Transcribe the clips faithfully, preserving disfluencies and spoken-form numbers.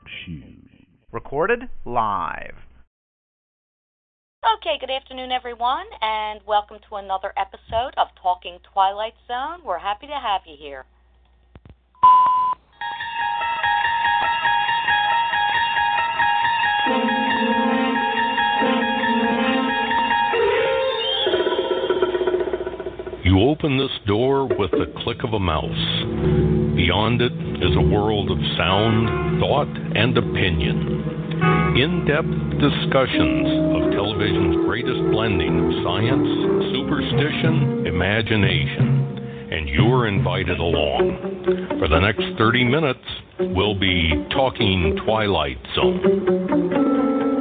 Shoes. Recorded live. Okay, good afternoon, everyone, and welcome to another episode of Talking Twilight Zone. We're happy to have you here. You open this door with the click of a mouse. Beyond it is a world of sound, thought, and opinion. In-depth discussions of television's greatest blending of science, superstition, imagination. And you're invited along. For the next thirty minutes, we'll be talking Twilight Zone.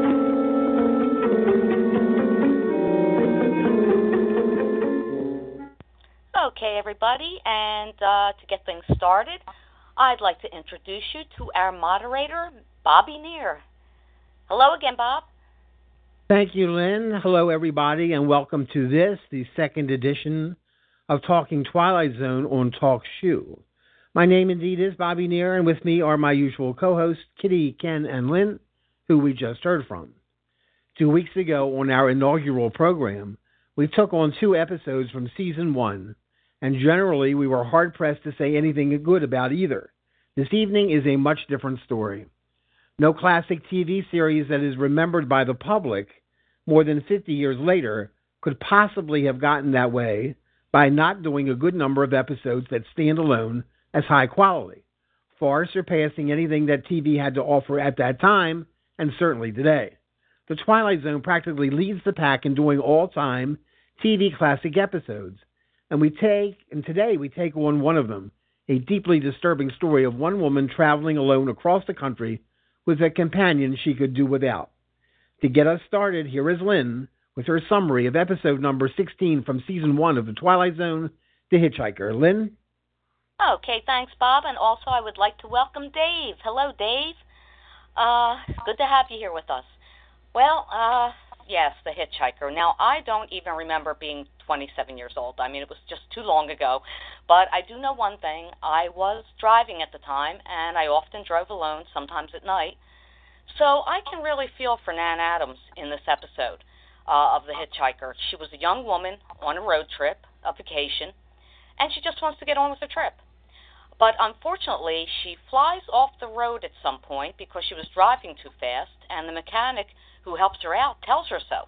Okay, everybody, and uh, to get things started, I'd like to introduce you to our moderator, Bobby Neer. Hello again, Bob. Thank you, Lynn. Hello, everybody, and welcome to this, the second edition of Talking Twilight Zone on TalkShoe. My name indeed is Bobby Neer, and with me are my usual co-hosts, Kitty, Ken, and Lynn, who we just heard from. Two weeks ago on our inaugural program, we took on two episodes from Season one, and generally we were hard-pressed to say anything good about either. This evening is a much different story. No classic T V series that is remembered by the public more than fifty years later could possibly have gotten that way by not doing a good number of episodes that stand alone as high quality, far surpassing anything that T V had to offer at that time and certainly today. The Twilight Zone practically leads the pack in doing all-time T V classic episodes. And we take, and today we take on one of them, a deeply disturbing story of one woman traveling alone across the country with a companion she could do without. To get us started, here is Lynn with her summary of episode number sixteen from season one of The Twilight Zone, The Hitchhiker. Lynn? Okay, thanks, Bob, and also I would like to welcome Dave. Hello, Dave. Uh, good to have you here with us. Well, uh... yes, The Hitchhiker. Now, I don't even remember being twenty-seven years old. I mean, it was just too long ago. But I do know one thing. I was driving at the time, and I often drove alone, sometimes at night. So I can really feel for Nan Adams in this episode uh, of The Hitchhiker. She was a young woman on a road trip, a vacation, and she just wants to get on with the trip. But unfortunately, she flies off the road at some point because she was driving too fast, and the mechanic who helps her out tells her so.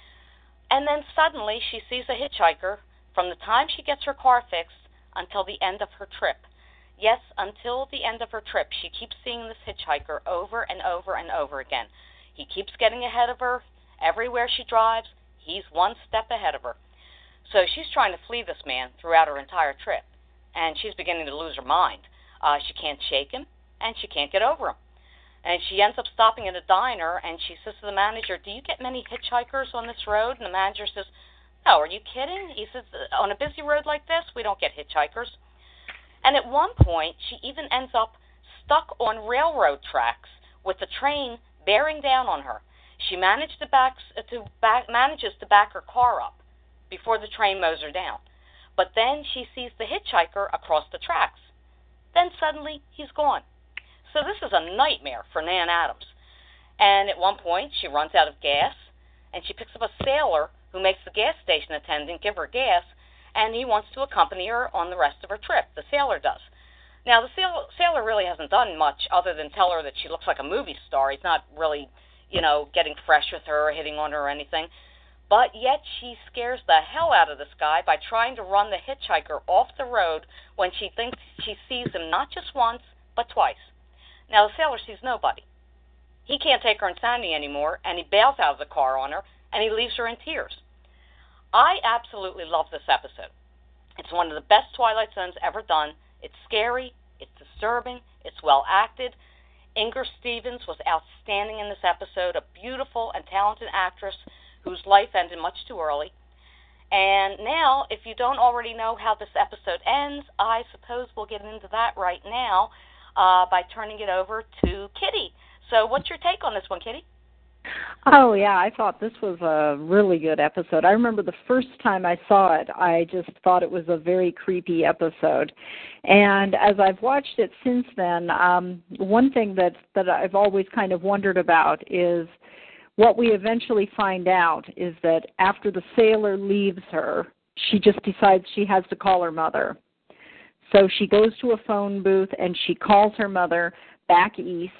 And then suddenly she sees a hitchhiker from the time she gets her car fixed until the end of her trip. Yes, until the end of her trip, she keeps seeing this hitchhiker over and over and over again. He keeps getting ahead of her. Everywhere she drives, he's one step ahead of her. So she's trying to flee this man throughout her entire trip, and she's beginning to lose her mind. Uh, she can't shake him, and she can't get over him. And she ends up stopping at a diner, and she says to the manager, "Do you get many hitchhikers on this road?" And the manager says, "No, are you kidding?" He says, "On a busy road like this, we don't get hitchhikers." And at one point, she even ends up stuck on railroad tracks with the train bearing down on her. She managed to back, to back, manages to back her car up before the train mows her down. But then she sees the hitchhiker across the tracks. Then suddenly, he's gone. So this is a nightmare for Nan Adams. And at one point, she runs out of gas, and she picks up a sailor who makes the gas station attendant give her gas, and he wants to accompany her on the rest of her trip. The sailor does. Now, the sail- sailor really hasn't done much other than tell her that she looks like a movie star. He's not really, you know, getting fresh with her or hitting on her or anything. But yet she scares the hell out of this guy by trying to run the hitchhiker off the road when she thinks she sees him not just once, but twice. Now, the sailor sees nobody. He can't take her insanity anymore, and he bails out of the car on her, and he leaves her in tears. I absolutely love this episode. It's one of the best Twilight Zones ever done. It's scary, it's disturbing, it's well acted. Inger Stevens was outstanding in this episode, a beautiful and talented actress whose life ended much too early. And now, if you don't already know how this episode ends, I suppose we'll get into that right now. Uh, by turning it over to Kitty. So what's your take on this one, Kitty? Oh, yeah, I thought this was a really good episode. I remember the first time I saw it, I just thought it was a very creepy episode. And as I've watched it since then, um, one thing that, that I've always kind of wondered about is what we eventually find out is that after the sailor leaves her, she just decides she has to call her mother. So she goes to a phone booth and she calls her mother back east,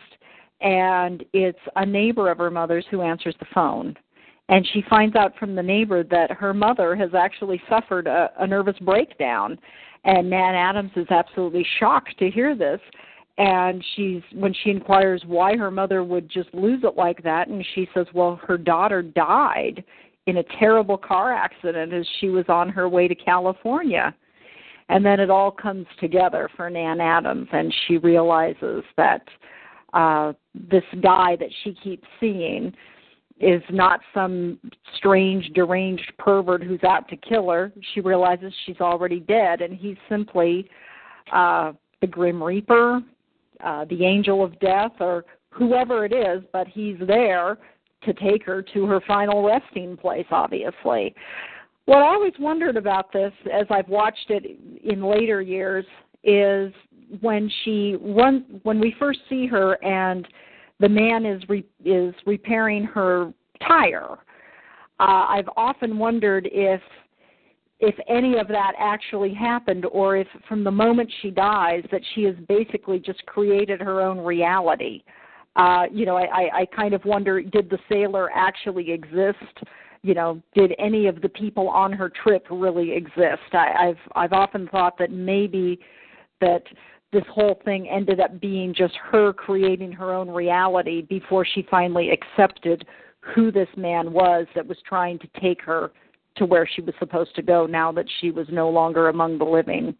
and it's a neighbor of her mother's who answers the phone. And she finds out from the neighbor that her mother has actually suffered a, a nervous breakdown. And Nan Adams is absolutely shocked to hear this. And she's when she inquires why her mother would just lose it like that, and she says, well, her daughter died in a terrible car accident as she was on her way to California. And then it all comes together for Nan Adams, and she realizes that uh, this guy that she keeps seeing is not some strange, deranged pervert who's out to kill her. She realizes she's already dead, and he's simply uh, the Grim Reaper, uh, the Angel of Death, or whoever it is, but he's there to take her to her final resting place, obviously. What I always wondered about this, as I've watched it in later years, is when she runs, when we first see her and the man is re, is repairing her tire. Uh, I've often wondered if if any of that actually happened, or if from the moment she dies that she has basically just created her own reality. Uh, you know, I, I kind of wonder, did the sailor actually exist? You know, did any of the people on her trip really exist? I, I've I've often thought that maybe that this whole thing ended up being just her creating her own reality before she finally accepted who this man was that was trying to take her to where she was supposed to go now that she was no longer among the living.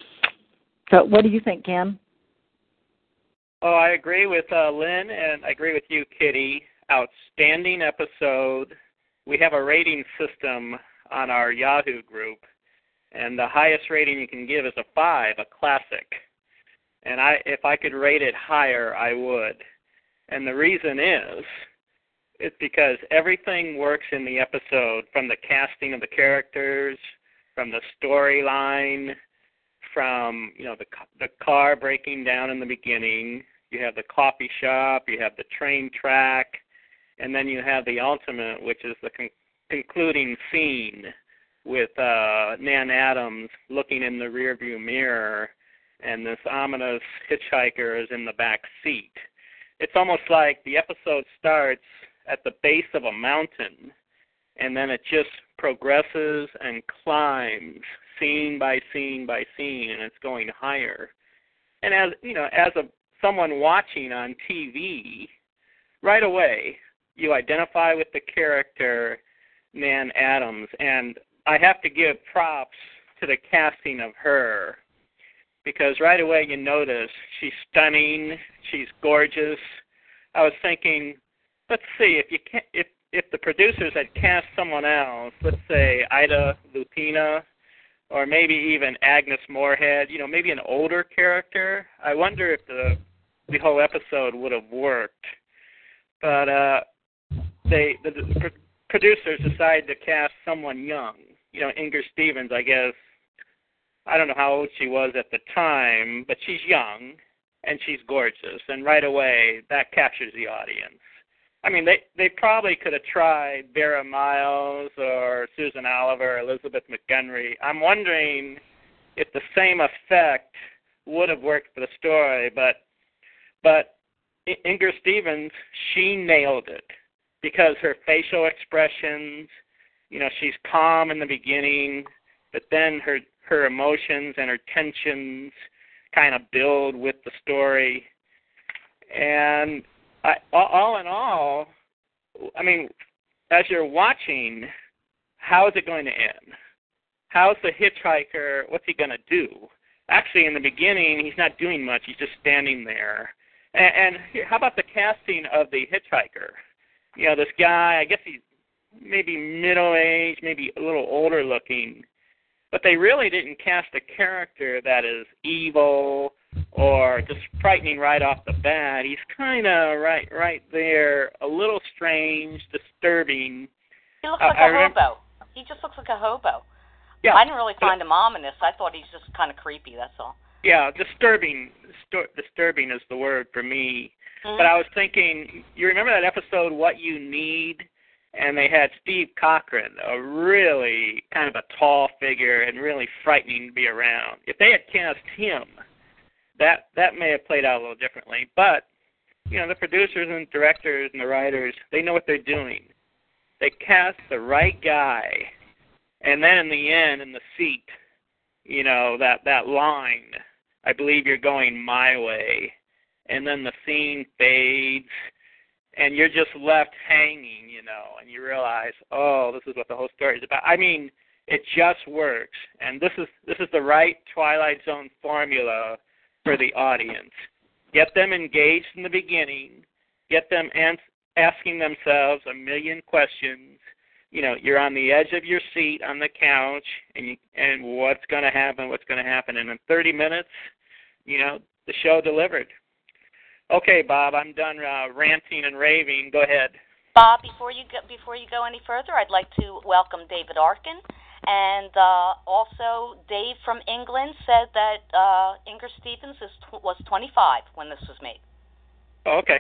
So what do you think, Ken? Oh, I agree with uh, Lynn, and I agree with you, Kitty. Outstanding episode. We have a rating system on our Yahoo group, and the highest rating you can give is a five, a classic. And I, if I could rate it higher, I would. And the reason is, it's because everything works in the episode, from the casting of the characters, from the storyline, from, you know, the the car breaking down in the beginning. You have the coffee shop, you have the train track, and then you have the ultimate, which is the con- concluding scene with uh, Nan Adams looking in the rearview mirror, and this ominous hitchhiker is in the back seat. It's almost like the episode starts at the base of a mountain, and then it just progresses and climbs scene by scene by scene, and it's going higher. And as you know, as a someone watching on T V, right away you identify with the character Nan Adams, and I have to give props to the casting of her, because right away you notice she's stunning, she's gorgeous. I was thinking, let's see, if you can, if if the producers had cast someone else, let's say Ida Lupino, or maybe even Agnes Moorehead, you know, maybe an older character, I wonder if the the whole episode would have worked. But uh, they the, the pr- producers decided to cast someone young. You know, Inger Stevens, I guess. I don't know how old she was at the time, but she's young and she's gorgeous, and right away that captures the audience. I mean, they they probably could have tried Vera Miles or Susan Oliver or Elizabeth Montgomery. I'm wondering if the same effect would have worked for the story, but but Inger Stevens, she nailed it, because her facial expressions, you know, she's calm in the beginning, but then her her emotions and her tensions kind of build with the story. And I, all in all, I mean, as you're watching, how is it going to end? How's the hitchhiker, what's he going to do? Actually, in the beginning, he's not doing much. He's just standing there. And, and how about the casting of the hitchhiker? You know, this guy, I guess he's maybe middle-aged, maybe a little older-looking, but they really didn't cast a character that is evil or just frightening right off the bat. He's kind of right right there, a little strange, disturbing. He looks uh, like I a remember, hobo. He just looks like a hobo. Yeah, I didn't really find him ominous. I thought he's just kind of creepy, that's all. Yeah, disturbing. Distur- disturbing is the word for me. Mm-hmm. But I was thinking, you remember that episode, What You Need? And they had Steve Cochran, a really kind of a tall figure and really frightening to be around. If they had cast him, that that may have played out a little differently. But, you know, the producers and directors and the writers, they know what they're doing. They cast the right guy, and then in the end, in the seat, you know, that, that line, I believe you're going my way, and then the scene fades, and you're just left hanging, you know, and you realize, oh, this is what the whole story is about. I mean, it just works, and this is this is the right Twilight Zone formula for the audience. Get them engaged in the beginning, get them ans- asking themselves a million questions. You know, you're on the edge of your seat on the couch, and you, and what's going to happen, what's going to happen. And in thirty minutes, you know, the show delivered. Okay, Bob, I'm done uh, ranting and raving. Go ahead. Bob, before you go, before you go any further, I'd like to welcome David Arkin. And uh, also, Dave from England said that uh, Inger Stevens is tw- was twenty-five when this was made. Oh, okay.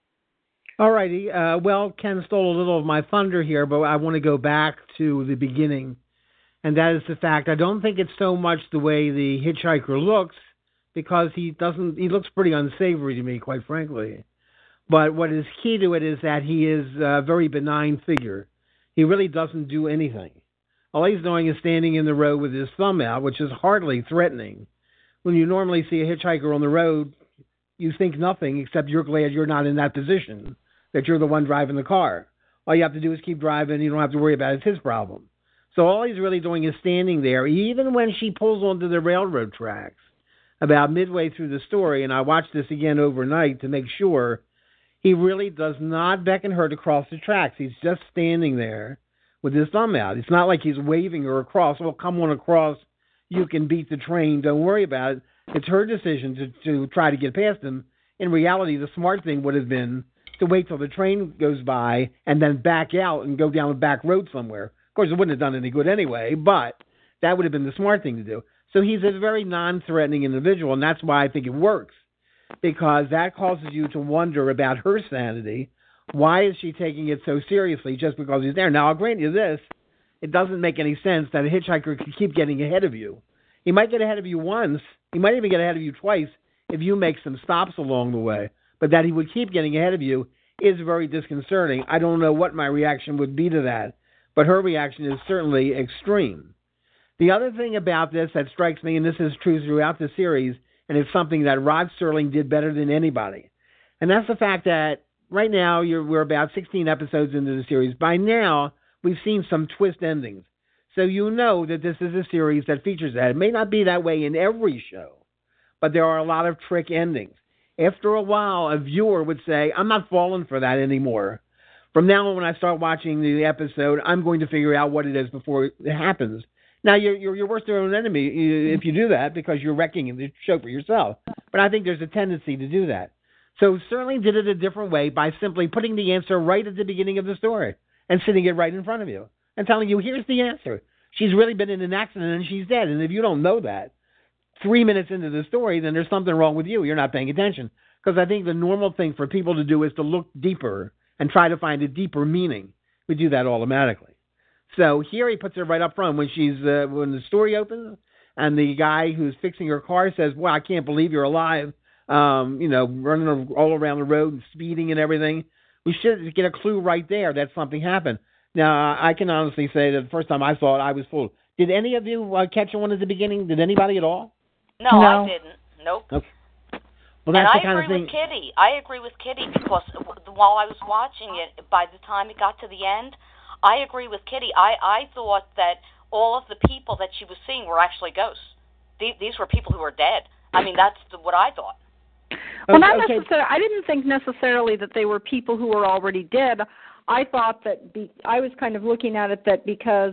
All righty. Uh, well, Ken stole a little of my thunder here, but I want to go back to the beginning, and that is the fact I don't think it's so much the way the hitchhiker looks, because he doesn't. He looks pretty unsavory to me, quite frankly. But what is key to it is that he is a very benign figure. He really doesn't do anything. All he's doing is standing in the road with his thumb out, which is hardly threatening. When you normally see a hitchhiker on the road, you think nothing except you're glad you're not in that position, that you're the one driving the car. All you have to do is keep driving. You don't have to worry about it. It's his problem. So all he's really doing is standing there, even when she pulls onto the railroad tracks. About midway through the story, and I watched this again overnight to make sure, he really does not beckon her to cross the tracks. He's just standing there with his thumb out. It's not like he's waving her across. Well, come on across. You can beat the train. Don't worry about it. It's her decision to, to try to get past him. In reality, the smart thing would have been to wait till the train goes by and then back out and go down a back road somewhere. Of course, it wouldn't have done any good anyway, but that would have been the smart thing to do. So he's a very non-threatening individual, and that's why I think it works, because that causes you to wonder about her sanity. Why is she taking it so seriously just because he's there? Now, I'll grant you this. It doesn't make any sense that a hitchhiker can keep getting ahead of you. He might get ahead of you once. He might even get ahead of you twice if you make some stops along the way. But that he would keep getting ahead of you is very disconcerting. I don't know what my reaction would be to that, but her reaction is certainly extreme. The other thing about this that strikes me, and this is true throughout the series, and it's something that Rod Serling did better than anybody, and that's the fact that right now you're, we're about sixteen episodes into the series. By now, we've seen some twist endings. So you know that this is a series that features that. It may not be that way in every show, but there are a lot of trick endings. After a while, a viewer would say, I'm not falling for that anymore. From now on, when I start watching the episode, I'm going to figure out what it is before it happens. Now, you're, you're, you're worst your own enemy if you do that, because you're wrecking the show for yourself. But I think there's a tendency to do that. So Serling did it a different way by simply putting the answer right at the beginning of the story and sitting it right in front of you and telling you, here's the answer. She's really been in an accident and she's dead. And if you don't know that three minutes into the story, then there's something wrong with you. You're not paying attention. Because I think the normal thing for people to do is to look deeper and try to find a deeper meaning. We do that automatically. So here he puts it right up front when she's uh, when the story opens and the guy who's fixing her car says, well, I can't believe you're alive, um, you know, running all around the road and speeding and everything. We should get a clue right there that something happened. Now, I can honestly say that the first time I saw it, I was fooled. Did any of you uh, catch one at the beginning? Did anybody at all? No, no. I didn't. Nope. Okay. Well, that's and the I kind agree of thing. with Kitty. I agree with Kitty because while I was watching it, by the time it got to the end, I agree with Kitty. I, I thought that all of the people that she was seeing were actually ghosts. These, these were people who were dead. I mean, that's the, what I thought. Well, not okay. necessarily. I didn't think necessarily that they were people who were already dead. I thought that be, I was kind of looking at it that because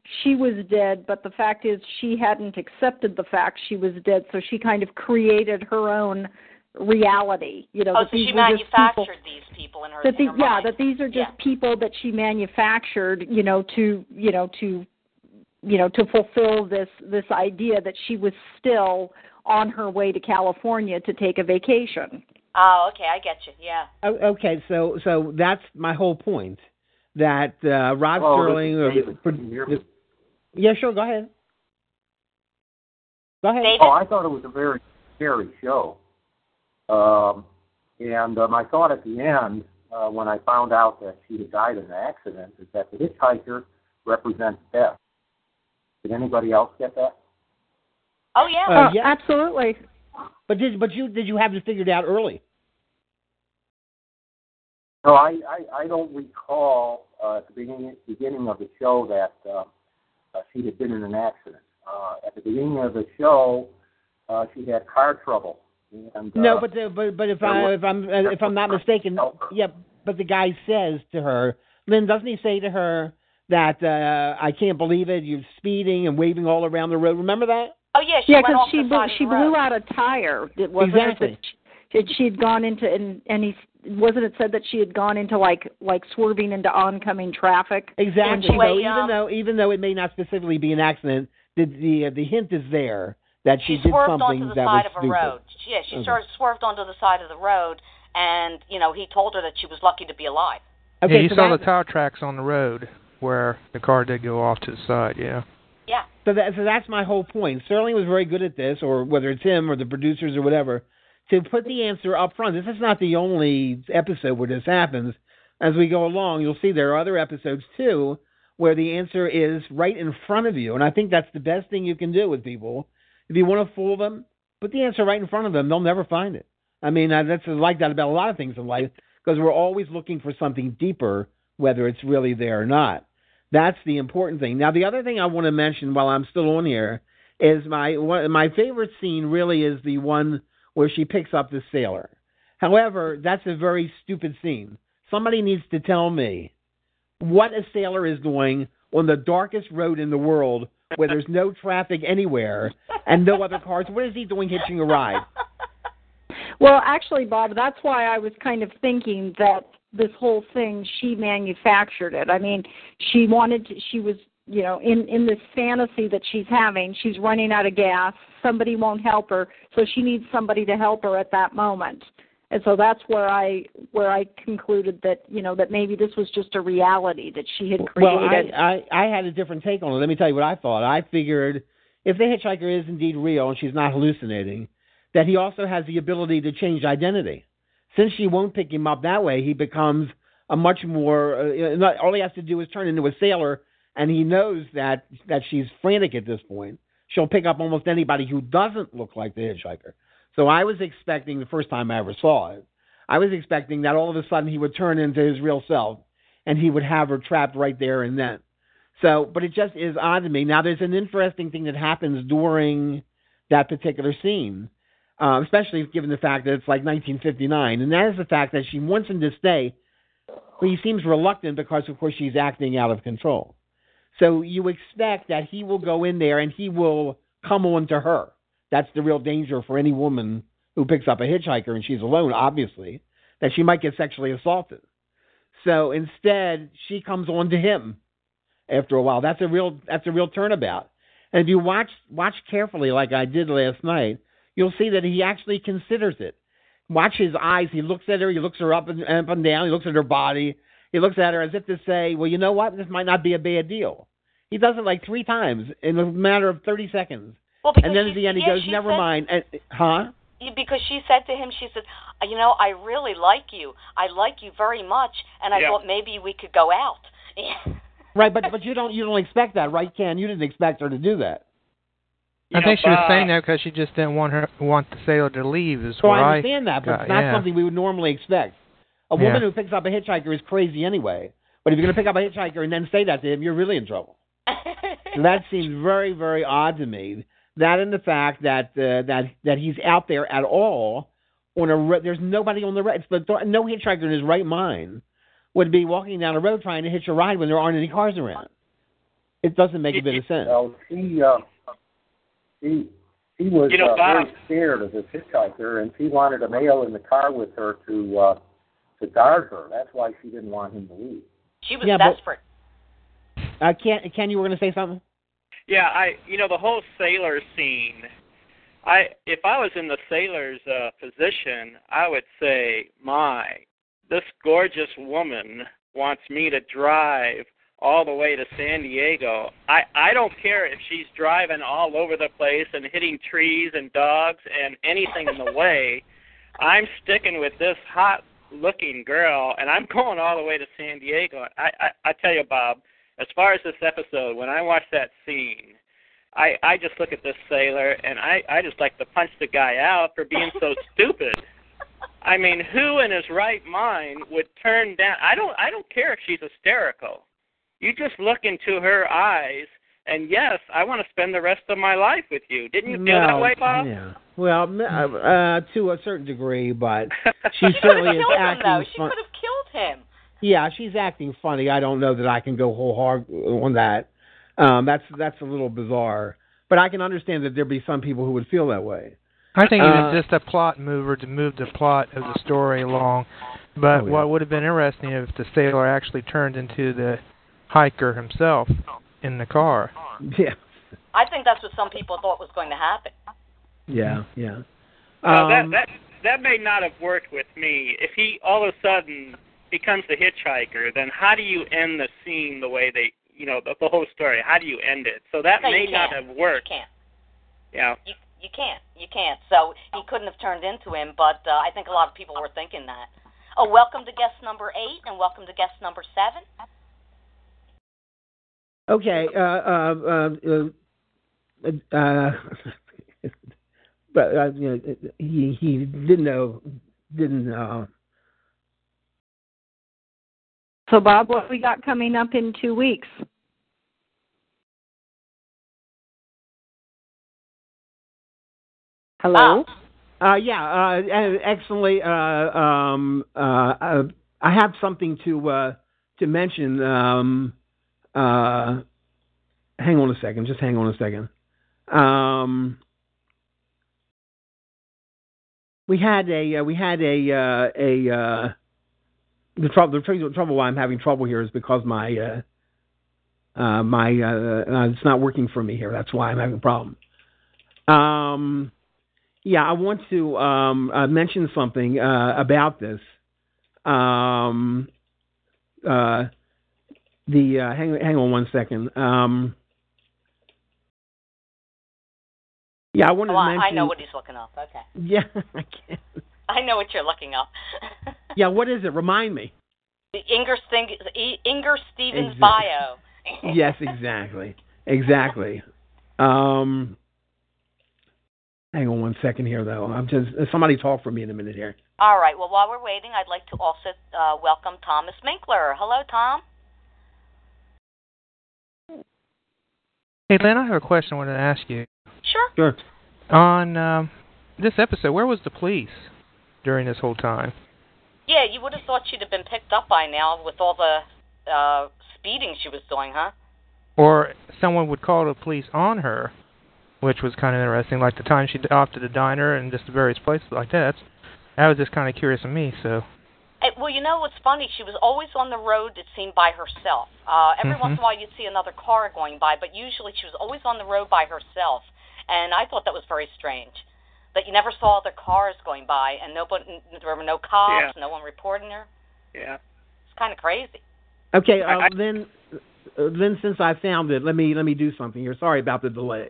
she was dead, but the fact is she hadn't accepted the fact she was dead, so she kind of created her own reality. You know, oh, that so these she were just manufactured people, these people in her, that in the, her yeah, mind. that these are just yeah. people that she manufactured, you know, to, you know, to, you know, to fulfill this this idea that she was still on her way to California to take a vacation. Oh, okay, I get you. Yeah. Oh, okay, so so that's my whole point. That uh, Rod Hello, Sterling. this is David. Or, Can you hear me? yeah, sure. Go ahead. Go ahead. David? Oh, I thought it was a very scary show. Um, and uh, my thought at the end, uh, when I found out that she had died in an accident, is that the hitchhiker represents death. Did anybody else get that? Oh, yeah. Uh, Uh, yeah. Absolutely. But did but you did you have it figured out early? No, I, I, I don't recall uh, at the beginning, beginning of the show that uh, uh, she had been in an accident. Uh, at the beginning of the show, uh, she had car trouble. And, uh, No, but the, but but if I was- if I'm uh, if I'm not mistaken, yeah. But the guy says to her, Lynn, doesn't he say to her that uh, I can't believe it, you're speeding and waving all around the road? Remember that? Oh, yeah, she Yeah, went because off she the blew, side of she the blew road. out a tire. It wasn't Exactly. It that she, she'd gone into and and he wasn't it said that she had gone into like like swerving into oncoming traffic. Exactly. She So way, even um, though even though it may not specifically be an accident, the the, uh, the hint is there that she, She did swerved something onto the that side was of a stupid. road. Yeah, she Okay. sort of swerved onto the side of the road, and, you know, he told her that she was lucky to be alive. Okay, yeah, you so saw that, the tire tracks on the road where the car did go off to the side, yeah. Yeah. So, that, so that's my whole point. Sterling was very good at this, or whether it's him or the producers or whatever, to put the answer up front. This is not the only episode where this happens. As we go along, you'll see there are other episodes, too, where the answer is right in front of you. And I think that's the best thing you can do with people. If you want to fool them, put the answer right in front of them. They'll never find it. I mean, that's like that about a lot of things in life, because we're always looking for something deeper, whether it's really there or not. That's the important thing. Now, the other thing I want to mention while I'm still on here is my one, my favorite scene really is the one where she picks up the sailor. However, that's a very stupid scene. Somebody needs to tell me what a sailor is doing on the darkest road in the world where there's no traffic anywhere and no other cars. What is he doing hitching a ride? Well, actually, Bob, that's why I was kind of thinking that this whole thing, she manufactured it. I mean, she wanted to, she was, you know, in, in this fantasy that she's having, she's running out of gas, somebody won't help her, so she needs somebody to help her at that moment. And so that's where I where I concluded that, you know, that maybe this was just a reality that she had created. Well, I, I, I had a different take on it. Let me tell you what I thought. I figured if the hitchhiker is indeed real and she's not hallucinating, that he also has the ability to change identity. Since she won't pick him up that way, he becomes a much more, uh, not, all he has to do is turn into a sailor, and he knows that, that she's frantic at this point. She'll pick up almost anybody who doesn't look like the hitchhiker. So I was expecting, the first time I ever saw it, I was expecting that all of a sudden he would turn into his real self, and he would have her trapped right there and then. So, but it just is odd to me. Now, there's an interesting thing that happens during that particular scene. Uh, especially given the fact that it's like nineteen fifty-nine, and that is the fact that she wants him to stay, but he seems reluctant because, of course, she's acting out of control. So you expect that he will go in there and he will come on to her. That's the real danger for any woman who picks up a hitchhiker and she's alone, obviously, that she might get sexually assaulted. So instead, she comes on to him after a while. That's a real that's a real turnabout. And if you watch watch carefully, like I did last night, you'll see that he actually considers it. Watch his eyes. He looks at her. He looks her up and, up and down. He looks at her body. He looks at her as if to say, well, you know what? This might not be a bad deal. He does it like three times in a matter of thirty seconds. Well, because and then she, at the end, he yeah, goes, she never said, mind. And, huh? Because she said to him, she said, you know, I really like you. I like you very much, and I Yeah. thought maybe we could go out. Right, but but you don't you don't expect that, right, Ken? You didn't expect her to do that. You I know, think she was Bob- saying that because she just didn't want her want the sailor to leave. Is So what I understand that, but got, it's not yeah. something we would normally expect. A woman Yeah. who picks up a hitchhiker is crazy anyway. But if you're going to pick up a hitchhiker and then say that to him, you're really in trouble. So that seems very, very odd to me. That and the fact that uh, that that he's out there at all on a ro- there's nobody on the road. It's the, no hitchhiker in his right mind would be walking down a road trying to hitch a ride when there aren't any cars around. It doesn't make a bit of sense. Well, she, uh, she, she was You know, uh, Bob- very scared of this hitchhiker, and she wanted a male in the car with her to uh, to guard her. That's why she didn't want him to leave. She was Yeah, but- desperate. Uh, Ken, Ken, you were going to say something? Yeah, I you know the whole sailor scene. I if I was in the sailor's uh, position, I would say, "My, this gorgeous woman wants me to drive all the way to San Diego. I I don't care if she's driving all over the place and hitting trees and dogs and anything in the way. I'm sticking with this hot-looking girl, and I'm going all the way to San Diego." I I, I tell you, Bob. As far as this episode, when I watch that scene, I, I just look at this sailor, and I, I just like to punch the guy out for being so stupid. I mean, who in his right mind would turn down? I don't I don't care if she's hysterical. You just look into her eyes, and yes, I want to spend the rest of my life with you. Didn't you feel no, that way, Bob? Yeah. Well, uh, uh, to a certain degree, but she She could certainly have is killed him, acting though. She fun- could have killed him. Yeah, she's acting funny. I don't know that I can go whole hard on that. Um, that's that's a little bizarre. But I can understand that there'd be some people who would feel that way. I think Uh, even just a plot mover to move the plot of the story along. But Oh, yeah. what would have been interesting if the sailor actually turned into the hiker himself in the car. Yeah, I think that's what some people thought was going to happen. yeah, yeah. Well, Um, that that that may not have worked with me. If he all of a sudden becomes the hitchhiker, then how do you end the scene the way they, you know, the, the whole story? How do you end it? So that No, may you not can't. have worked. You can't. Yeah. You, you can't. You can't. So he couldn't have turned into him, but uh, I think a lot of people were thinking that. Oh, welcome to guest number eight, and welcome to guest number seven. Okay. Uh, uh, uh, uh, but uh, you know, he he didn't know didn't. Uh, So, Bob, what we got coming up in two weeks? Hello? Ah. Uh, yeah, uh, excellently. Uh, um, uh, uh, I have something to uh, to mention. Um, uh, hang on a second. Just hang on a second. Um, we had a uh, we had a uh, a uh, the trouble the trouble why I'm having trouble here is because my uh, uh, my uh, uh, it's not working for me here. That's why I'm having a problem. Um. Yeah, I want to um, uh, mention something uh, about this. Um, uh, the uh, hang hang on one second. Um, yeah, I wanted Oh, to I- mention. I know what he's looking up. Okay. Yeah, I can. I know what you're looking up. Yeah, what is it? Remind me. The Inger, Sting- E- Inger Stevens Exactly. bio. Yes, exactly, exactly. Um, hang on one second here, though. I'm just somebody talk for me in a minute here. All right. Well, while we're waiting, I'd like to also uh, welcome Thomas Minkler. Hello, Tom. Hey, Lynn, I have a question I wanted to ask you. Sure. Sure. On um, this episode, where was the police during this whole time? Yeah, you would have thought she'd have been picked up by now with all the uh, speeding she was doing, huh? Or someone would call the police on her, which was kind of interesting, like the time she opted a diner and just the various places like that. That's, that was just kind of curious of me, so... Hey, well, you know what's funny? She was always on the road, it seemed, by herself. Uh, every Mhm. once in a while you'd see another car going by, but usually she was always on the road by herself. And I thought that was very strange, that you never saw other cars going by, and nobody, there were no cops, Yeah. no one reporting her. Yeah. It's kind of crazy. Okay, uh, I- I- then, uh, then since I found it, let me let me do something here. Sorry about the delay.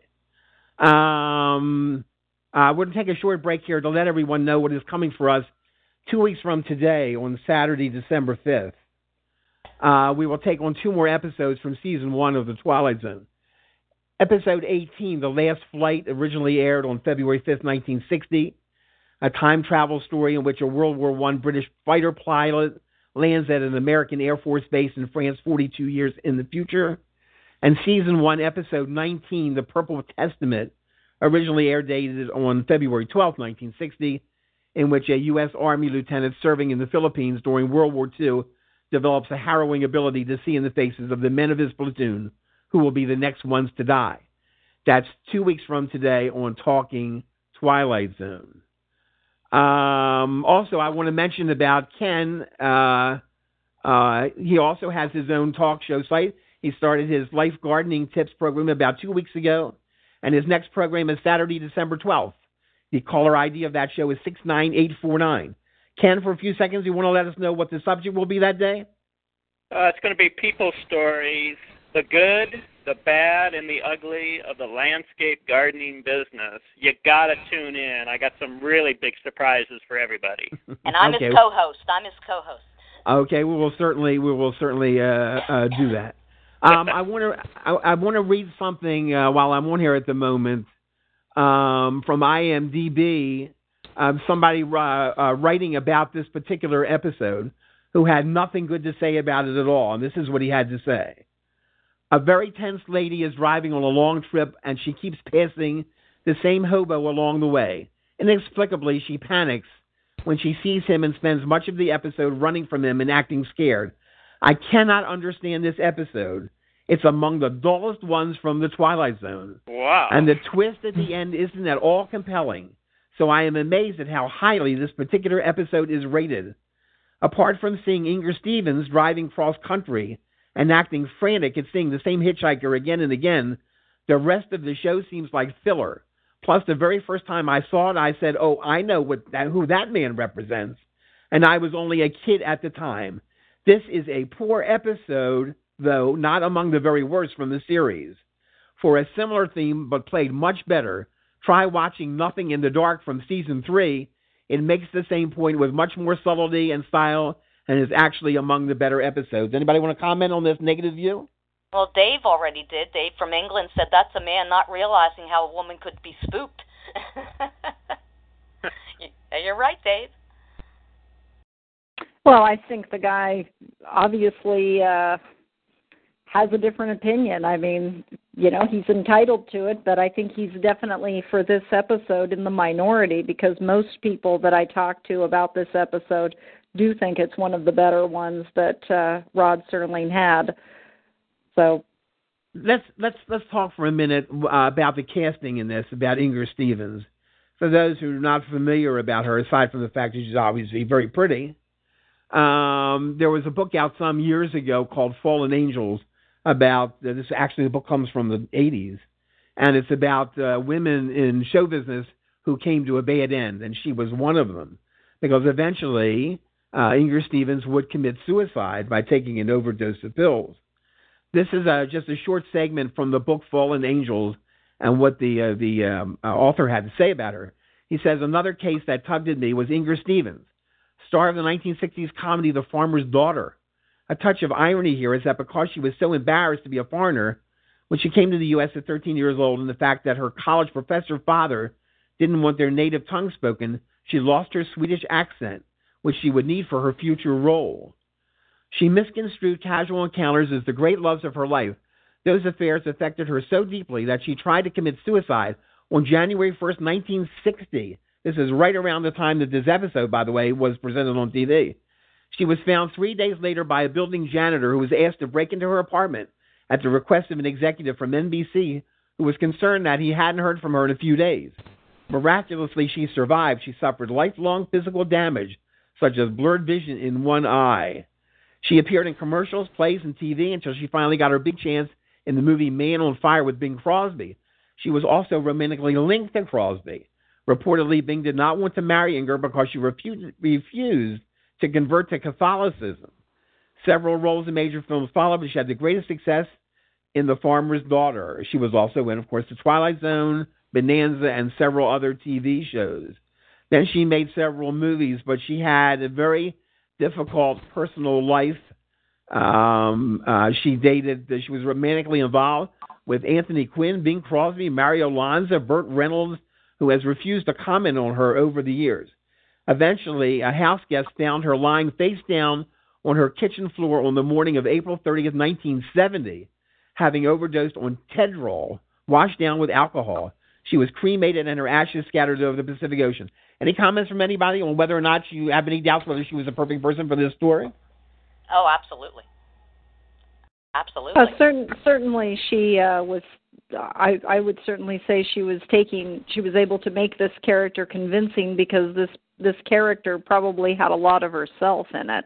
Um, uh, we're going to take a short break here to let everyone know what is coming for us two weeks from today on Saturday, December fifth. Uh, we will take on two more episodes from season one of The Twilight Zone. Episode eighteen, The Last Flight, originally aired on February fifth, nineteen sixty, a time travel story in which a World War One British fighter pilot lands at an American Air Force base in France forty-two years in the future. And season one, episode nineteen, The Purple Testament, originally air dated on February twelfth, nineteen sixty, in which a U S Army lieutenant serving in the Philippines during World War Two develops a harrowing ability to see in the faces of the men of his platoon who will be the next ones to die. That's two weeks from today on Talking Twilight Zone. Um, also, I want to mention about Ken. Uh, uh, he also has his own talk show site. He started his life gardening tips program about two weeks ago, and his next program is Saturday, December twelfth. The caller I D of that show is six nine eight four nine. Ken, for a few seconds, you want to let us know what the subject will be that day? Uh, it's going to be people stories, the good, the bad, and the ugly of the landscape gardening business. You got to tune in. I got some really big surprises for everybody. And I'm okay. his co-host. I'm his co-host. Okay, we will certainly we will certainly uh, uh, do that. Um, I want to I, I want to read something uh, while I'm on here at the moment um, from I M D B. Um, somebody uh, uh, writing about this particular episode who had nothing good to say about it at all, and this is what he had to say. A very tense lady is driving on a long trip, and she keeps passing the same hobo along the way. Inexplicably, she panics when she sees him and spends much of the episode running from him and acting scared. I cannot understand this episode. It's among the dullest ones from the Twilight Zone. Wow. And the twist at the end isn't at all compelling. So I am amazed at how highly this particular episode is rated. Apart from seeing Inger Stevens driving cross-country and acting frantic at seeing the same hitchhiker again and again, the rest of the show seems like filler. Plus, the very first time I saw it, I said, oh, I know what that, who that man represents. And I was only a kid at the time. This is a poor episode, though not among the very worst from the series. For a similar theme, but played much better, try watching Nothing in the Dark from Season three. It makes the same point with much more subtlety and style and is actually among the better episodes. Anybody want to comment on this negative view? Well, Dave already did. Dave from England said that's a man not realizing how a woman could be spooked. You're right, Dave. Well, I think the guy obviously uh, has a different opinion. I mean, you know, he's entitled to it, but I think he's definitely, for this episode, in the minority, because most people that I talk to about this episode do think it's one of the better ones that uh, Rod Serling had. So let's let's let's talk for a minute uh, about the casting in this, about Inger Stevens. For those who are not familiar about her, aside from the fact that she's obviously very pretty, um, there was a book out some years ago called Fallen Angels about uh, this. Actually, the book comes from the eighties, and it's about uh, women in show business who came to a bad end, and she was one of them, because eventually uh, Inger Stevens would commit suicide by taking an overdose of pills. This is uh, just a short segment from the book Fallen Angels and what the uh, the um, uh, author had to say about her. He says, another case that tugged at me was Inger Stevens, star of the nineteen sixties comedy The Farmer's Daughter. A touch of irony here is that because she was so embarrassed to be a foreigner when she came to the U S at thirteen years old, and the fact that her college professor father didn't want their native tongue spoken, she lost her Swedish accent, which she would need for her future role. She misconstrued casual encounters as the great loves of her life. Those affairs affected her so deeply that she tried to commit suicide on January first, nineteen sixty. This is right around the time that this episode, by the way, was presented on T V. She was found three days later by a building janitor who was asked to break into her apartment at the request of an executive from N B C who was concerned that he hadn't heard from her in a few days. Miraculously, she survived. She suffered lifelong physical damage, such as blurred vision in one eye. She appeared in commercials, plays, and T V until she finally got her big chance in the movie Man on Fire with Bing Crosby. She was also romantically linked to Crosby. Reportedly, Bing did not want to marry Inger because she refused, refused to convert to Catholicism. Several roles in major films followed, but she had the greatest success in The Farmer's Daughter. She was also in, of course, The Twilight Zone, Bonanza, and several other T V shows. Then she made several movies, but she had a very difficult personal life. Um, uh, she dated, she was romantically involved with Anthony Quinn, Bing Crosby, Mario Lanza, Burt Reynolds, who has refused to comment on her over the years. Eventually, a house guest found her lying face down on her kitchen floor on the morning of April thirtieth, nineteen seventy, having overdosed on Tedrol, washed down with alcohol. She was cremated and her ashes scattered over the Pacific Ocean. Any comments from anybody on whether or not you have any doubts whether she was a perfect person for this story? Oh, absolutely. Absolutely. Uh, certain, certainly, she uh, was. I, I would certainly say she was taking. She was able to make this character convincing because this this character probably had a lot of herself in it.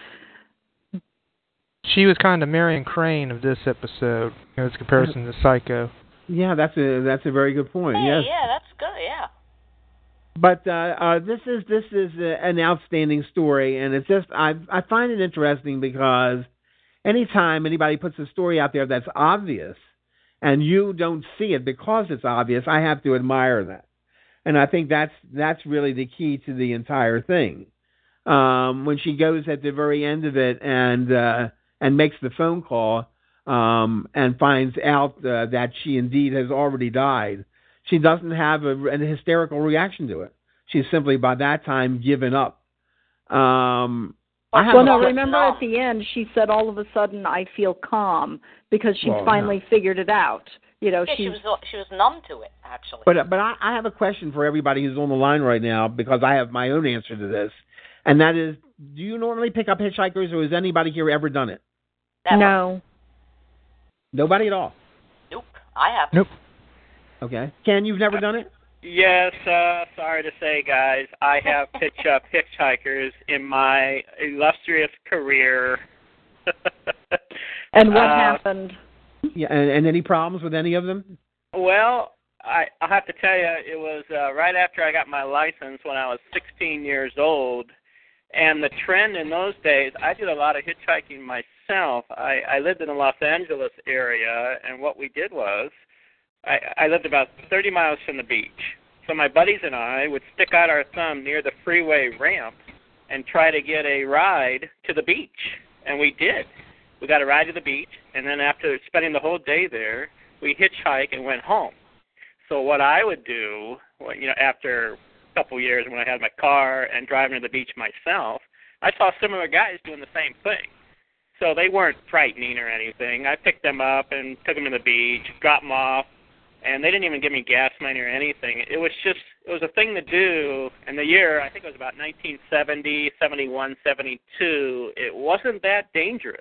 She was kind of Marion Crane of this episode, as comparison to Psycho. Yeah, that's a that's a very good point. Hey, yes. yeah, that's good. Yeah. But uh, uh, this is this is a, an outstanding story, and it's just I I find it interesting because anytime anybody puts a story out there that's obvious, and you don't see it because it's obvious, I have to admire that, and I think that's that's really the key to the entire thing. Um, when she goes at the very end of it and uh, and makes the phone call um, and finds out uh, that she indeed has already died. She doesn't have a, an hysterical reaction to it. She's simply, by that time, given up. Um, I have well, a, no, remember at the end, she said, all of a sudden, I feel calm, because she's well, finally no. figured it out. You know, yeah, she's, she was she was numb to it, actually. But but I, I have a question for everybody who's on the line right now, because I have my own answer to this, and that is, do you normally pick up hitchhikers, or has anybody here ever done it? Never. No. Nobody at all? Nope, I haven't. Nope. Okay. Ken, you've never done it? Yes, uh, sorry to say, guys, I have picked up hitchhikers in my illustrious career. And what uh, happened? Yeah, and, and any problems with any of them? Well, I, I have to tell you, it was uh, right after I got my license when I was sixteen years old, and the trend in those days, I did a lot of hitchhiking myself. I, I lived in the Los Angeles area, and what we did was, I, I lived about thirty miles from the beach. So my buddies and I would stick out our thumb near the freeway ramp and try to get a ride to the beach. And we did. We got a ride to the beach, and then after spending the whole day there, we hitchhiked and went home. So what I would do, well, you know, after a couple years when I had my car and driving to the beach myself, I saw similar guys doing the same thing. So they weren't frightening or anything. I picked them up and took them to the beach, dropped them off, and they didn't even give me gas money or anything. It was just, it was a thing to do. And the year, I think it was about nineteen seventy, seventy-one, seventy-two, it wasn't that dangerous.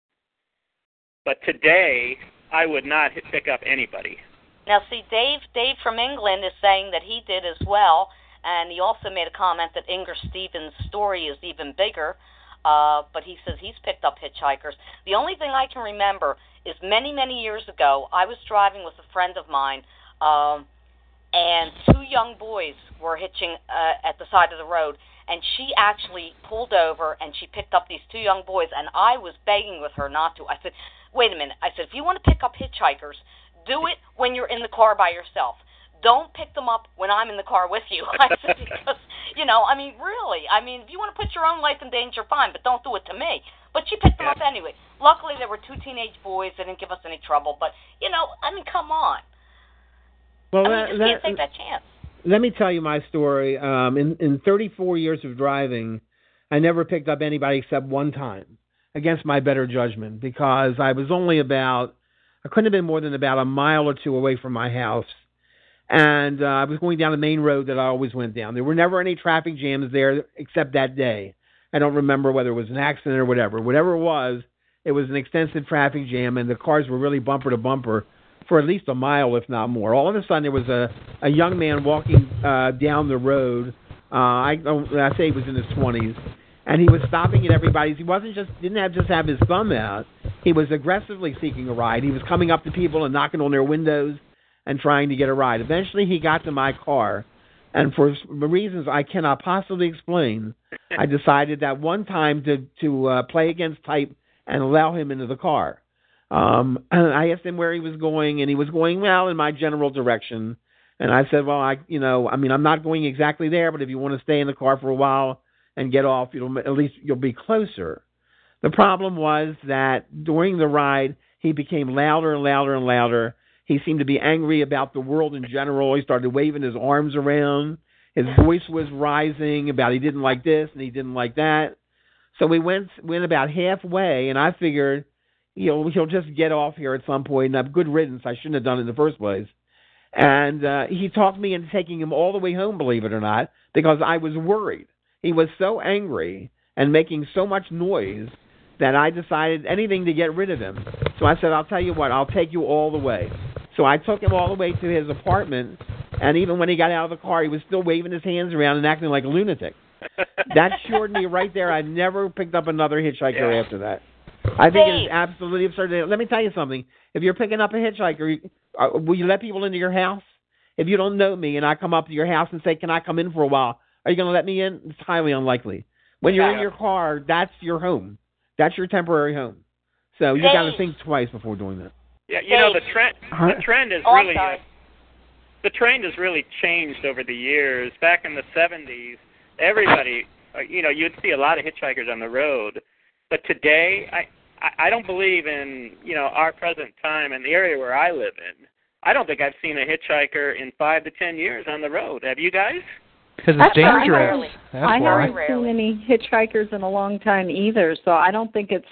But today, I would not hit, pick up anybody. Now, see, Dave, Dave from England is saying that he did as well, and he also made a comment that Inger Stevens' story is even bigger. Uh, but he says he's picked up hitchhikers. The only thing I can remember is many, many years ago, I was driving with a friend of mine, um, and two young boys were hitching uh, at the side of the road, and she actually pulled over, and she picked up these two young boys, and I was begging with her not to. I said, wait a minute. I said, if you want to pick up hitchhikers, do it when you're in the car by yourself. Don't pick them up when I'm in the car with you. I said, because, you know, I mean, really, I mean, if you want to put your own life in danger, fine, but don't do it to me. But she picked them yeah. up anyway. Luckily, there were two teenage boys. They didn't give us any trouble. But, you know, I mean, come on. Well, I mean, that, you just that, can't take that chance. Let me tell you my story. Um, in, in thirty-four years of driving, I never picked up anybody except one time, against my better judgment, because I was only about, I couldn't have been more than about a mile or two away from my house. And uh, I was going down the main road that I always went down. There were never any traffic jams there except that day. I don't remember whether it was an accident or whatever. Whatever it was, it was an extensive traffic jam, and the cars were really bumper to bumper for at least a mile, if not more. All of a sudden, there was a, a young man walking uh, down the road. Uh, I, I say he was in his twenties, and he was stopping at everybody's. He wasn't just didn't have just have his thumb out. He was aggressively seeking a ride. He was coming up to people and knocking on their windows and trying to get a ride. Eventually, he got to my car, and for reasons I cannot possibly explain, I decided that one time to to uh, play against type and allow him into the car. Um, I asked him where he was going, and he was going, well, in my general direction. And I said, well, I, you know, I mean, I'm not going exactly there, but if you want to stay in the car for a while and get off, you'll, at least you'll be closer. The problem was that during the ride, he became louder and louder and louder. He seemed to be angry about the world in general. He started waving his arms around. His voice was rising about he didn't like this and he didn't like that. So we went went about halfway, and I figured, you know, he'll just get off here at some point and have good riddance. I shouldn't have done it in the first place. And uh, he talked me into taking him all the way home, believe it or not, because I was worried. He was so angry and making so much noise that I decided anything to get rid of him. So I said, I'll tell you what, I'll take you all the way. So I took him all the way to his apartment, and even when he got out of the car, he was still waving his hands around and acting like a lunatic. That assured me right there I never picked up another hitchhiker Yeah. after that. I think Dave. it is absolutely absurd. Let me tell you something. If you're picking up a hitchhiker, uh, will you let people into your house? If you don't know me and I come up to your house and say, can I come in for a while, are you going to let me in? It's highly unlikely. When you're Yeah. in your car, that's your home. That's your temporary home. So you got to think twice before doing that. Yeah, you know the trend. Huh? The trend is Oh, I'm really. sorry. Uh, the trend has really changed over the years. Back in the seventies, everybody, uh, you know, you'd see a lot of hitchhikers on the road. But today, I, I I don't believe in, you know, our present time in the area where I live in. I don't think I've seen a hitchhiker in five to ten years on the road. Have you guys? Because it's That's right. dangerous. That's I why. haven't seen any hitchhikers in a long time either, so I don't think it's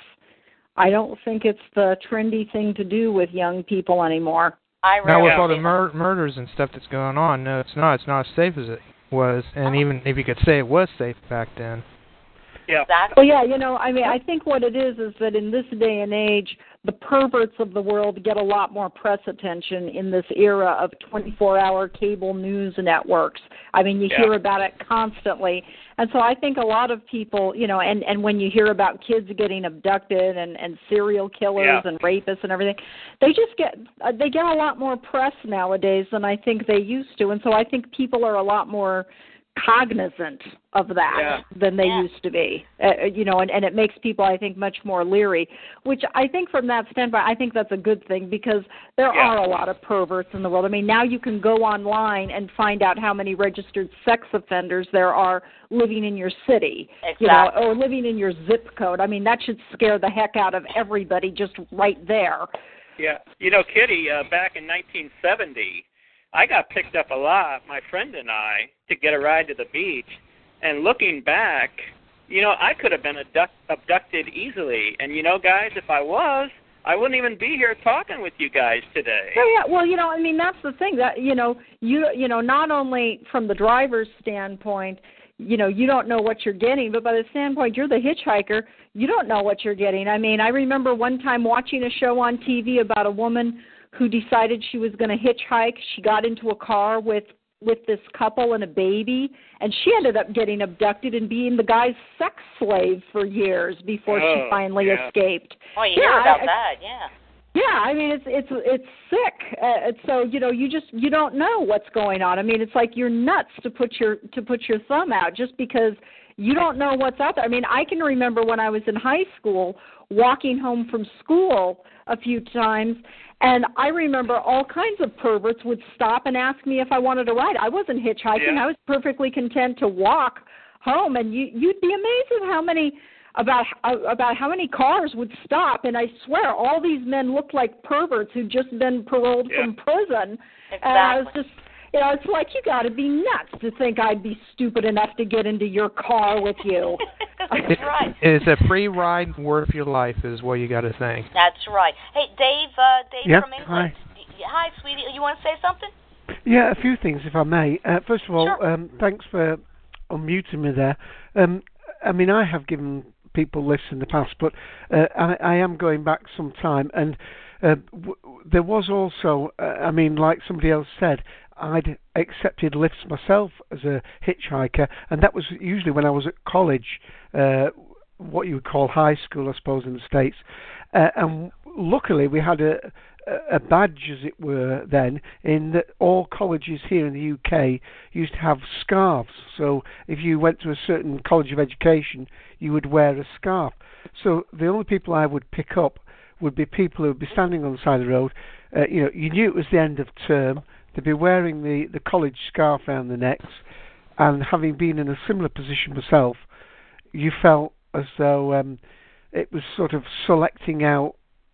I don't think it's the trendy thing to do with young people anymore. I Now with rarely all the see mur- murders and stuff that's going on, no, it's not. It's not as safe as it was. And even if you could say it was safe back then. Yeah. that. Well, yeah, you know, I mean, I think what it is is that in this day and age, the perverts of the world get a lot more press attention in this era of twenty-four hour cable news networks. I mean, you Yeah. hear about it constantly. And so I think a lot of people, you know, and, and when you hear about kids getting abducted and, and serial killers Yeah. and rapists and everything, they just get, uh, they get a lot more press nowadays than I think they used to. And so I think people are a lot more cognizant of that Yeah. than they Yeah. used to be, uh, you know, and, and it makes people, I think, much more leery, which I think from that standpoint, I think that's a good thing because there Yeah. are a lot of perverts in the world. I mean, now you can go online and find out how many registered sex offenders there are living in your city, Exactly. you know, or living in your zip code. I mean, that should scare the heck out of everybody just right there. Yeah. You know, Kitty, uh, back in nineteen seventy, I got picked up a lot, my friend and I, to get a ride to the beach. And looking back, you know, I could have been abduct- abducted easily. And, you know, guys, if I was, I wouldn't even be here talking with you guys today. Oh, yeah. Well, you know, I mean, that's the thing that, you know, you, you know, not only from the driver's standpoint, you know, you don't know what you're getting, but by the standpoint you're the hitchhiker, you don't know what you're getting. I mean, I remember one time watching a show on T V about a woman who decided she was going to hitchhike. She got into a car with with this couple and a baby, and she ended up getting abducted and being the guy's sex slave for years before Oh, she finally yeah. escaped. Oh, you Yeah, hear about I- that, yeah. Yeah, I mean it's it's it's sick. Uh, so you know you just you don't know what's going on. I mean it's like you're nuts to put your to put your thumb out just because you don't know what's out there. I mean I can remember when I was in high school walking home from school a few times, and I remember all kinds of perverts would stop and ask me if I wanted to ride. I wasn't hitchhiking. Yeah. I was perfectly content to walk home, and you you'd be amazed at how many. About about how many cars would stop, and I swear all these men looked like perverts who'd just been paroled Yeah. from prison. Exactly. And I was just, you know, it's like you got to be nuts to think I'd be stupid enough to get into your car with you. That's right. It's a free ride worth your life is what you got to think. That's right. Hey, Dave, uh, Dave Yeah, from England. hi. Hi, sweetie. You want to say something? Yeah, a few things, if I may. Uh, first of all, Sure. um, thanks for unmuting me there. Um, I mean, I have given people lifts in the past, but uh, I, I am going back some time, and uh, w- there was also, uh, I mean, like somebody else said, I'd accepted lifts myself as a hitchhiker, and that was usually when I was at college, uh, what you would call high school, I suppose, in the States. Uh, and luckily, we had a, a badge, as it were, then, in that all colleges here in the U K used to have scarves. So if you went to a certain college of education, you would wear a scarf. So the only people I would pick up would be people who would be standing on the side of the road. Uh, you know, you knew it was the end of term. They'd be wearing the, the college scarf around their necks. And having been in a similar position myself, you felt as though um, it was sort of selecting out,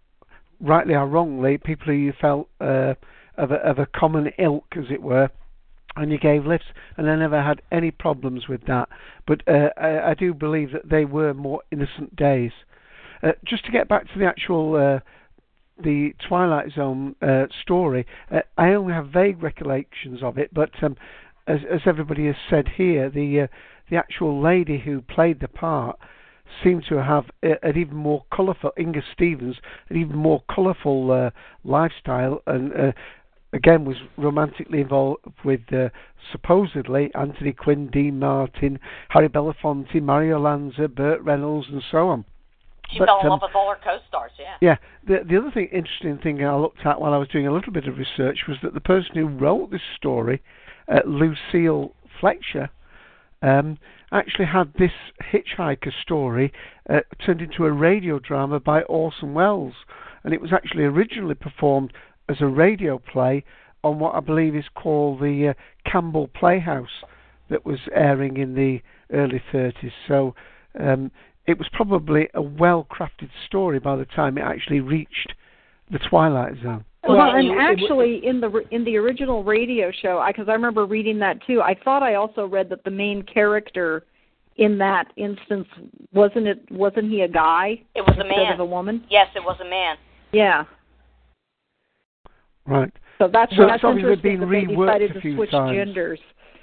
rightly or wrongly, people who you felt uh, of, a, of a common ilk, as it were, and you gave lifts, and I never had any problems with that. But uh, I, I do believe that they were more innocent days. Uh, just to get back to the actual uh, the Twilight Zone uh, story, uh, I only have vague recollections of it, but um, as, as everybody has said here, the uh, the actual lady who played the part seemed to have a, an even more colourful, Inga Stevens, an even more colourful uh, lifestyle, and uh, again was romantically involved with uh, supposedly Anthony Quinn, Dean Martin, Harry Belafonte, Mario Lanza, Burt Reynolds, and so on. She But, fell in um, love with all her co-stars, yeah. Yeah, the the other thing, interesting thing I looked at while I was doing a little bit of research was that the person who wrote this story, uh, Lucille Fletcher, um, actually had this hitchhiker story uh, turned into a radio drama by Orson Welles, and it was actually originally performed as a radio play on what I believe is called the uh, Campbell Playhouse, that was airing in the early thirties. So um, it was probably a well-crafted story by the time it actually reached the Twilight Zone. Well, Well, and it- it- actually, in the in the original radio show, because I, I remember reading that too. I thought I also read that the main character in that instance wasn't it wasn't he a guy? It was a instead man. of a woman. Yes, it was a man. Yeah. Right. So that's So that's it's obviously interesting been that they reworked decided a to few switch times. genders.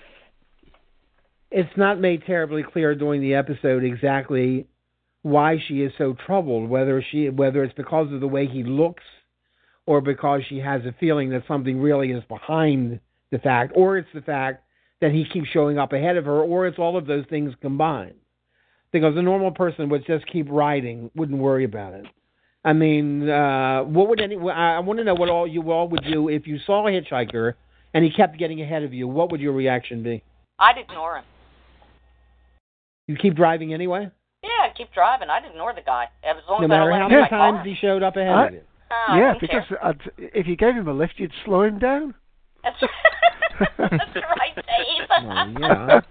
It's not made terribly clear during the episode exactly why she is so troubled, whether she whether it's because of the way he looks or because she has a feeling that something really is behind the fact, or it's the fact that he keeps showing up ahead of her, or it's all of those things combined. Because a normal person would just keep riding, wouldn't worry about it. I mean, uh, what would any? I want to know what all you all would do if you saw a hitchhiker and he kept getting ahead of you. What would your reaction be? I'd ignore him. You keep driving anyway, Yeah, I'd keep driving. I'd ignore the guy. As long no as I don't matter let how him in many my car. times he showed up ahead I- of you. Uh, I yeah, don't because care. I'd, if you gave him a lift, you'd slow him down. That's right. That's right, Dave. Well, yeah.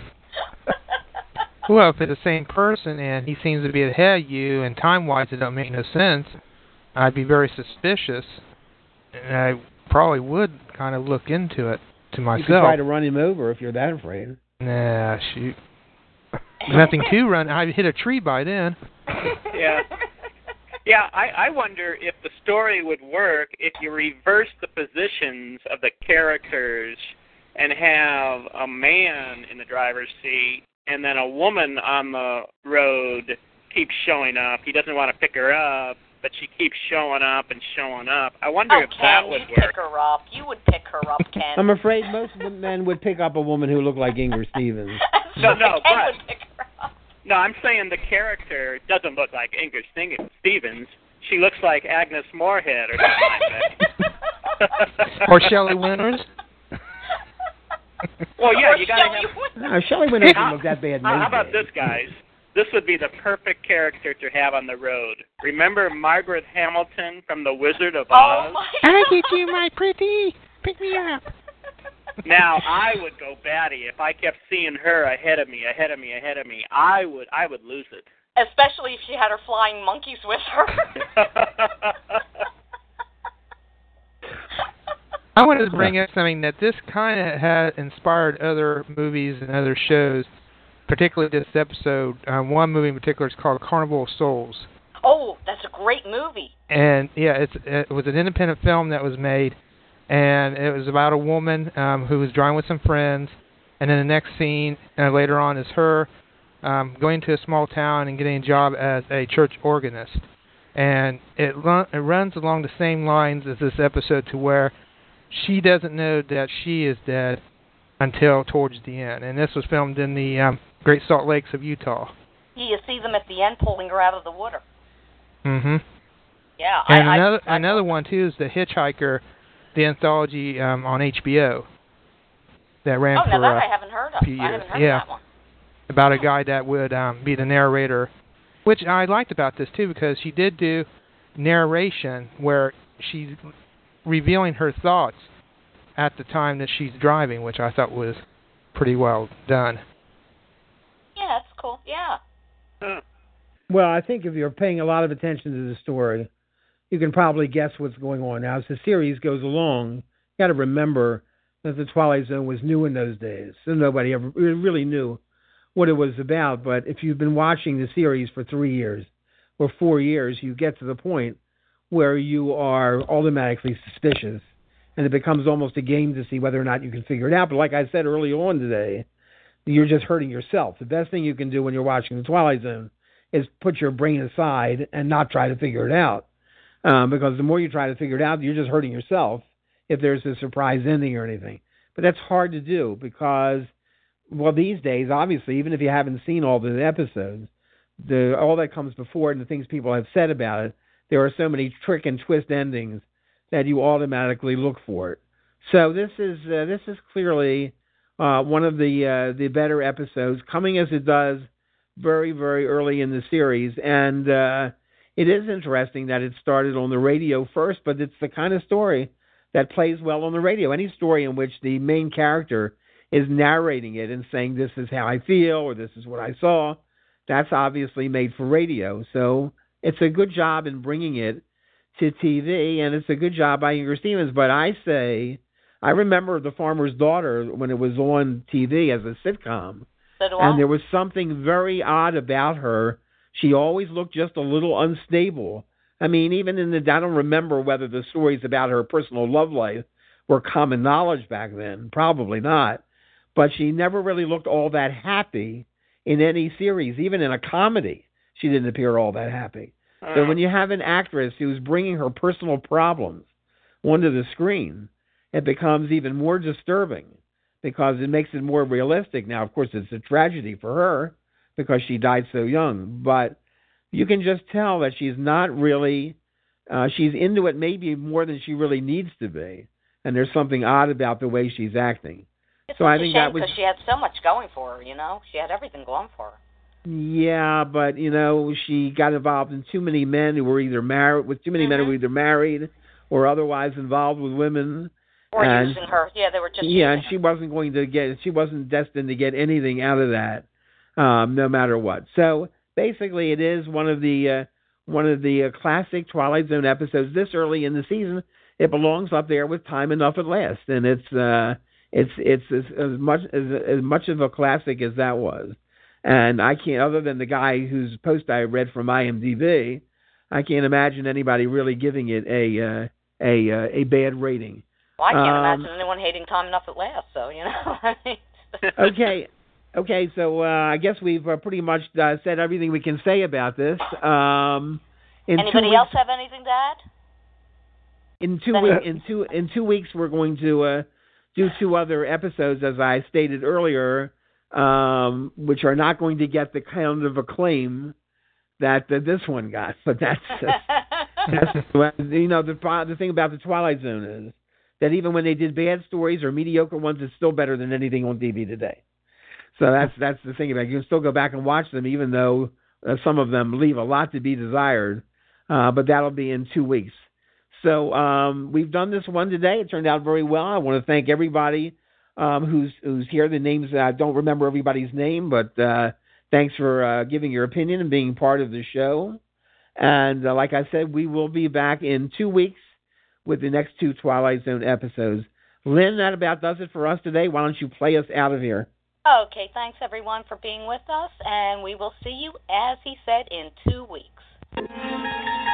Well, if it's the same person and he seems to be ahead of you, and time-wise it don't make no sense, I'd be very suspicious, and I probably would kind of look into it to myself. You could try to run him over if you're that afraid. Nah, shoot. Nothing to run. I'd hit a tree by then. Yeah. Yeah, I, I wonder if the story would work if you reverse the positions of the characters and have a man in the driver's seat and then a woman on the road keeps showing up. He doesn't want to pick her up, but she keeps showing up and showing up. I wonder Oh, if Ken, that would you'd work. pick her up. You would pick her up, Ken. I'm afraid most men would pick up a woman who looked like Inger Stevens. No, no, Ken but- would pick her up. No, I'm saying the character doesn't look like Inger Stevens. She looks like Agnes Moorehead or something like that. Or Shelley Winters. Well, yeah, Or you got to Shelley have... Winters. Uh, Shelley Winters didn't look that bad. in How, those how about days. this, guys? This would be the perfect character to have on the road. Remember Margaret Hamilton from The Wizard of Oz? Oh, my I God. get you, my pretty. Pick me up. Now, I would go batty if I kept seeing her ahead of me, ahead of me, ahead of me. I would, I would lose it. Especially if she had her flying monkeys with her. I wanted to bring up something that this kind of had inspired other movies and other shows, particularly this episode. Um, one movie in particular is called Carnival of Souls. Oh, that's a great movie. And, yeah, it's, it was an independent film that was made, and it was about a woman um, who was driving with some friends, and then the next scene uh, later on is her um, going to a small town and getting a job as a church organist. And it, run, it runs along the same lines as this episode, to where she doesn't know that she is dead until towards the end. And this was filmed in the um, Great Salt Lakes of Utah. Yeah, you see them at the end pulling her out of the water. Mm-hmm. Yeah. And I, another I, I, another one too is The Hitchhiker, the anthology um, on H B O that ran Oh, for now that uh, I haven't heard of. few I years. haven't heard Yeah. of that one. about a guy that would um, be the narrator, which I liked about this too, because she did do narration where she's revealing her thoughts at the time that she's driving, which I thought was pretty well done. Yeah, that's cool. Yeah. Huh. Well, I think if you're paying a lot of attention to the story, you can probably guess what's going on. Now, as the series goes along, you got to remember that the Twilight Zone was new in those days, so nobody ever really knew what it was about. But if you've been watching the series for three years or four years, you get to the point where you are automatically suspicious, and it becomes almost a game to see whether or not you can figure it out. But like I said early on today, you're just hurting yourself. The best thing you can do when you're watching the Twilight Zone is put your brain aside and not try to figure it out. Um, because the more you try to figure it out, you're just hurting yourself if there's a surprise ending or anything. But that's hard to do because, well, these days, obviously, even if you haven't seen all the episodes, the all that comes before it and the things people have said about it, there are so many trick and twist endings that you automatically look for it. So this is uh, this is clearly uh, one of the uh, the better episodes, coming as it does very, very early in the series. And uh, it is interesting that it started on the radio first, but it's the kind of story that plays well on the radio. Any story in which the main character is narrating it and saying, this is how I feel, or this is what I saw, that's obviously made for radio. So it's a good job in bringing it to T V, and it's a good job by Inger Stevens. But I say, I remember The Farmer's Daughter when it was on T V as a sitcom, so do I. And there was something very odd about her. She always looked just a little unstable. I mean, even in the, I don't remember whether the stories about her personal love life were common knowledge back then. Probably not. But she never really looked all that happy in any series. Even in a comedy, she didn't appear all that happy. Uh. So when you have an actress who's bringing her personal problems onto the screen, it becomes even more disturbing because it makes it more realistic. Now, of course, it's a tragedy for her because she died so young, but you can just tell that she's not really, uh, she's into it maybe more than she really needs to be, and there's something odd about the way she's acting. It's so such I a think shame that was because she had so much going for her, you know? She had everything going for her. Yeah, but, you know, she got involved in too many men who were either married, with too many mm-hmm. men who were either married or otherwise involved with women. Or and, using her. Yeah, they were just Yeah, and her. she wasn't going to get, she wasn't destined to get anything out of that, um, no matter what. So basically, it is one of the uh, one of the uh, classic Twilight Zone episodes. This early in the season, it belongs up there with Time Enough at Last, and it's uh, it's it's as, as much as as much of a classic as that was. And I can't, other than the guy whose post I read from I M D B, I can't imagine anybody really giving it a uh, a uh, a bad rating. Well, I can't um, imagine anyone hating Time Enough at Last. So you know. okay. Okay, so uh, I guess we've uh, pretty much uh, said everything we can say about this. Um, in Anybody two else weeks, have anything to add? In two weeks, in two in two weeks, we're going to uh, do two other episodes, as I stated earlier, um, which are not going to get the kind of acclaim that uh, this one got. But that's, that's you know the the thing about the Twilight Zone is that even when they did bad stories or mediocre ones, it's still better than anything on T V today. So that's that's the thing about it. You can still go back and watch them, even though uh, some of them leave a lot to be desired. Uh, but that'll be in two weeks. So um, we've done this one today. It turned out very well. I want to thank everybody um, who's who's here. The names, I don't remember everybody's name, but uh, thanks for uh, giving your opinion and being part of the show. And uh, like I said, we will be back in two weeks with the next two Twilight Zone episodes. Lynn, that about does it for us today. Why don't you play us out of here? Okay, thanks everyone for being with us, and we will see you, as he said, in two weeks.